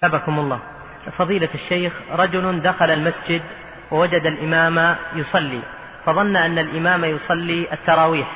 أبكم الله. فضيلة الشيخ، رجل دخل المسجد ووجد الإمام يصلي، فظن أن الإمام يصلي التراويح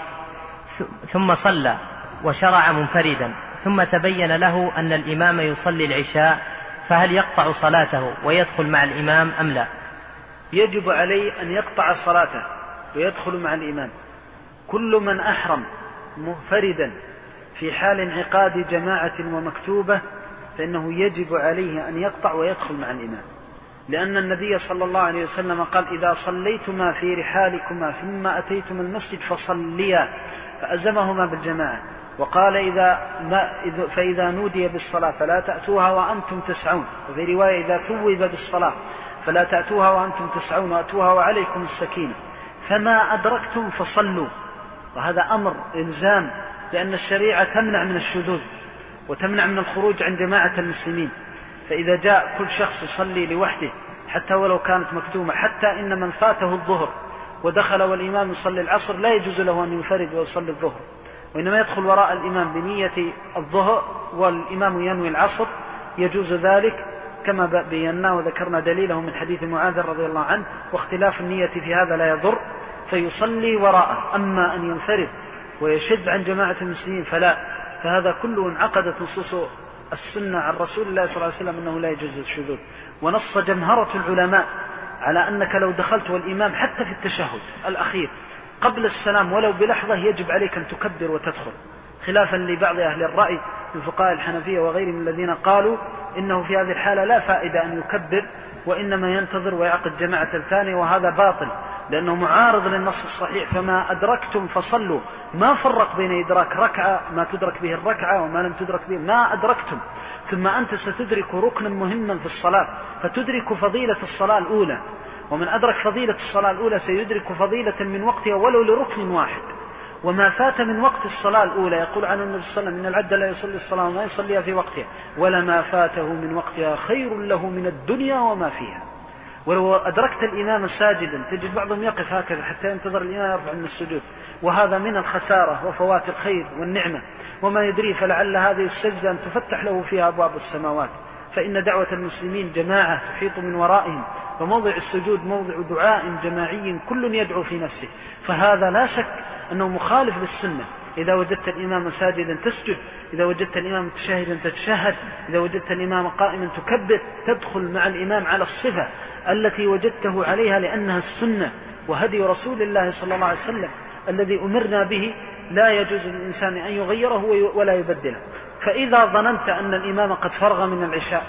ثم صلى وشرع منفردا، ثم تبين له أن الإمام يصلي العشاء، فهل يقطع صلاته ويدخل مع الإمام أم لا؟ يجب عليه أن يقطع صلاته ويدخل مع الإمام. كل من أحرم منفردا في حال انعقاد جماعة ومكتوبة فإنه يجب عليه أن يقطع ويدخل مع الإمام، لأن النبي صلى الله عليه وسلم قال: إذا صليتما في رحالكما ثم أتيتم المسجد فصليا، فأزمهما بالجماعة. وقال: فإذا نودي بالصلاة فلا تأتوها وأنتم تسعون، وفي رواية: إذا ثوب بالصلاة فلا تأتوها وأنتم تسعون وأتوها وعليكم السكينة، فما أدركتم فصلوا. وهذا أمر إلزام، لأن الشريعة تمنع من الشذوذ وتمنع من الخروج عن جماعة المسلمين. فإذا جاء كل شخص يصلي لوحده حتى ولو كانت مكتومة، حتى إن من فاته الظهر ودخل والإمام يصلي العصر لا يجوز له أن ينفرد ويصلي الظهر، وإنما يدخل وراء الإمام بنية الظهر والإمام ينوي العصر، يجوز ذلك كما بينا وذكرنا دليله من حديث معاذ رضي الله عنه. واختلاف النية في هذا لا يضر، فيصلي وراءه. أما أن ينفرد ويشد عن جماعة المسلمين فلا، فهذا كله انعقدت نصوص السنة عن رسول الله صلى الله عليه وسلم أنه لا يجوز الشذوذ. ونص جمهرة العلماء على أنك لو دخلت والإمام حتى في التشهد الأخير قبل السلام ولو بلحظة يجب عليك أن تكبر وتدخل، خلافا لبعض أهل الرأي من فقهاء الحنفية وغيرهم الذين قالوا إنه في هذه الحالة لا فائدة أن يكبر، وإنما ينتظر ويعقد جماعة الثانية، وهذا باطل لأنه معارض للنص الصحيح. فما أدركتم فصلوا، ما فرق بين إدراك ركعة ما تدرك به الركعة وما لم تدرك به، ما أدركتم. ثم أنت ستدرك ركنا مهما في الصلاة فتدرك فضيلة الصلاة الأولى، ومن أدرك فضيلة الصلاة الأولى سيدرك فضيلة من وقتها ولو لركن واحد. وما فات من وقت الصلاة الأولى يقول عن النبي صلى الله عليه وسلم: إن العبد لا يصلي الصلاة وما يصليها في وقتها ولما فاته من وقتها خير له من الدنيا وما فيها. ولو أدركت الإمام ساجدا تجد بعضهم يقف هكذا حتى ينتظر الإمام يرفع من السجود، وهذا من الخسارة وفوات الخير والنعمة. وما يدري فلعل هذه السجدة أن تفتح له فيها أبواب السماوات، فإن دعوة المسلمين جماعة تحيط من ورائهم، وموضع السجود موضع دعاء جماعي كل يدعو في نفسه. فهذا لا شك أنه مخالف للسنة. إذا وجدت الإمام ساجدا تسجد، إذا وجدت الإمام متشهدا تتشهد، إذا وجدت الإمام قائما تكبر، تدخل مع الإمام على الصفة التي وجدته عليها، لأنها السنة وهدي رسول الله صلى الله عليه وسلم الذي أمرنا به، لا يجوز للإنسان أن يغيره ولا يبدله. فإذا ظننت أن الإمام قد فرغ من العشاء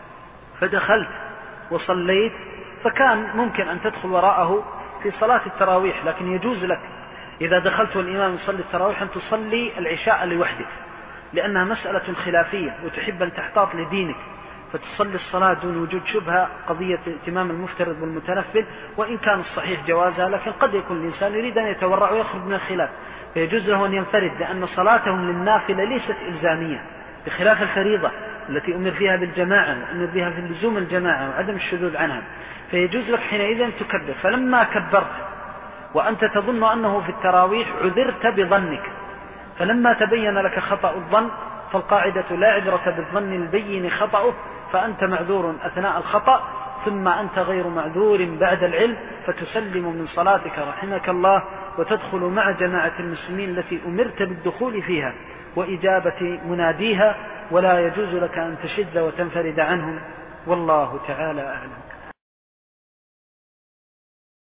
فدخلت وصليت، فكان ممكن أن تدخل وراءه في صلاة التراويح، لكن يجوز لك إذا دخلت والإمام يصلي التراويح أن تصلي العشاء لوحدك، لأنها مسألة خلافية وتحب أن تحتاط لدينك، فتصلي الصلاة دون وجود شبهة، قضية ائتمام المفترض والمتنفل، وإن كان الصحيح جوازها، لكن قد يكون الإنسان يريد أن يتورع ويخرج من الخلاف، فيجوز له أن ينفرد، لأن صلاتهم للنافلة ليست إلزامية بخلاف الفريضة التي أمر فيها بالجماعة وأمر فيها في لزوم الجماعة وعدم الشذوذ عنها. فيجوز لك حينئذ أن تكبر. فلما كبرت وأنت تظن أنه في التراويح عذرت بظنك، فلما تبين لك خطأ الظن، فالقاعدة لا عبرة بالظن البين خطأه، فأنت معذور أثناء الخطأ، ثم أنت غير معذور بعد العلم، فتسلم من صلاتك رحمك الله وتدخل مع جماعة المسلمين التي أمرت بالدخول فيها وإجابة مناديها، ولا يجوز لك أن تشذ وتنفرد عنهم، والله تعالى أعلم.